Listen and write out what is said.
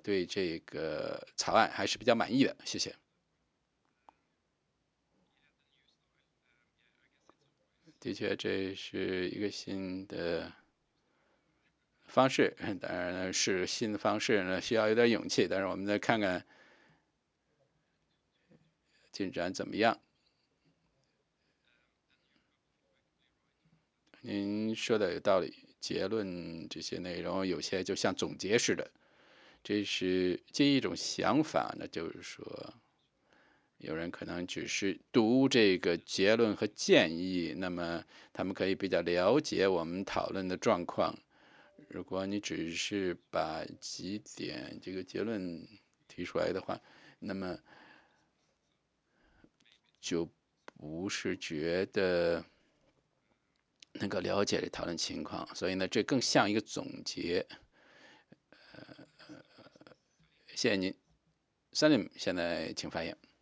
对这个草案还是比较满意的，谢谢。的确，这是一个新的方式，当然是新的方式呢，需要有点勇气。但是我们再看看进展怎么样。您说的有道理，结论这些内容有些就像总结似的，这是这一种想法呢，就是说，有人可能只是读这个结论和建议，那么他们可以比较了解我们讨论的状况。如果你只是把几点这个结论提出来的话，那么就不是觉得能够了解这讨论情况，所以呢，这更像一个总结。谢谢您，Salim，现在请发言。